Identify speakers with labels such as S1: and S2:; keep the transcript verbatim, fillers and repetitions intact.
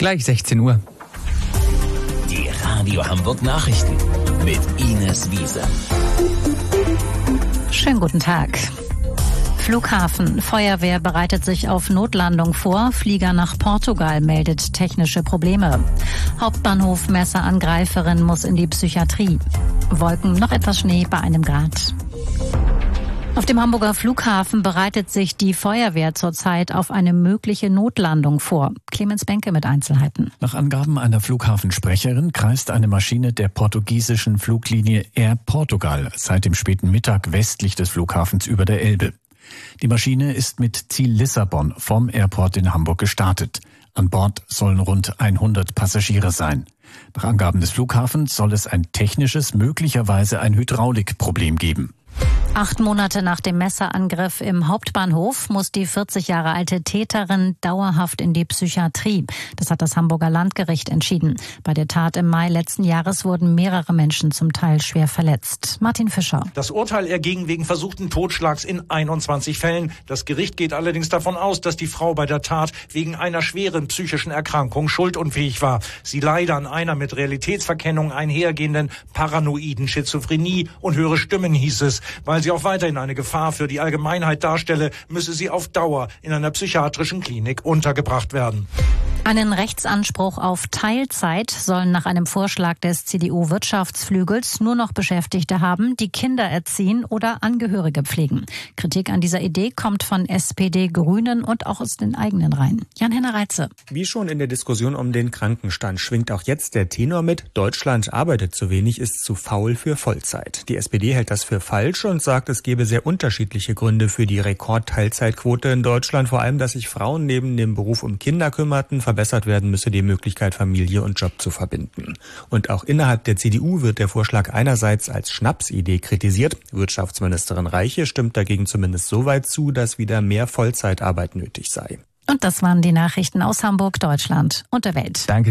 S1: Gleich sechzehn Uhr.
S2: Die Radio Hamburg Nachrichten mit Ines Wiese.
S3: Schönen guten Tag. Flughafen. Feuerwehr bereitet sich auf Notlandung vor. Flieger nach Portugal meldet technische Probleme. Hauptbahnhof Messerangreiferin muss in die Psychiatrie. Wolken, noch etwas Schnee bei einem Grad. Auf dem Hamburger Flughafen bereitet sich die Feuerwehr zurzeit auf eine mögliche Notlandung vor. Clemens Benke mit Einzelheiten.
S4: Nach Angaben einer Flughafensprecherin kreist eine Maschine der portugiesischen Fluglinie Air Portugal seit dem späten Mittag westlich des Flughafens über der Elbe. Die Maschine ist mit Ziel Lissabon vom Airport in Hamburg gestartet. An Bord sollen rund hundert Passagiere sein. Nach Angaben des Flughafens soll es ein technisches, möglicherweise ein Hydraulikproblem geben.
S3: Acht Monate nach dem Messerangriff im Hauptbahnhof muss die vierzig Jahre alte Täterin dauerhaft in die Psychiatrie. Das hat das Hamburger Landgericht entschieden. Bei der Tat im Mai letzten Jahres wurden mehrere Menschen zum Teil schwer verletzt. Martin Fischer.
S5: Das Urteil erging wegen versuchten Totschlags in einundzwanzig Fällen. Das Gericht geht allerdings davon aus, dass die Frau bei der Tat wegen einer schweren psychischen Erkrankung schuldunfähig war. Sie leide an einer mit Realitätsverkennung einhergehenden paranoiden Schizophrenie und höre Stimmen, hieß es. Weil sie auch weiterhin eine Gefahr für die Allgemeinheit darstelle, müsse sie auf Dauer in einer psychiatrischen Klinik untergebracht werden.
S3: Einen Rechtsanspruch auf Teilzeit sollen nach einem Vorschlag des C D U-Wirtschaftsflügels nur noch Beschäftigte haben, die Kinder erziehen oder Angehörige pflegen. Kritik an dieser Idee kommt von S P D, Grünen und auch aus den eigenen Reihen. Jan-Henner Reitze.
S6: Wie schon in der Diskussion um den Krankenstand schwingt auch jetzt der Tenor mit: Deutschland arbeitet zu wenig, ist zu faul für Vollzeit. Die S P D hält das für falsch und sagt, es gebe sehr unterschiedliche Gründe für die Rekordteilzeitquote in Deutschland. Vor allem, dass sich Frauen neben dem Beruf um Kinder kümmerten. Verbessert werden müsse die Möglichkeit, Familie und Job zu verbinden. Und auch innerhalb der C D U wird der Vorschlag einerseits als Schnapsidee kritisiert. Wirtschaftsministerin Reiche stimmt dagegen zumindest so weit zu, dass wieder mehr Vollzeitarbeit nötig sei.
S3: Und das waren die Nachrichten aus Hamburg, Deutschland und der Welt.
S1: Danke.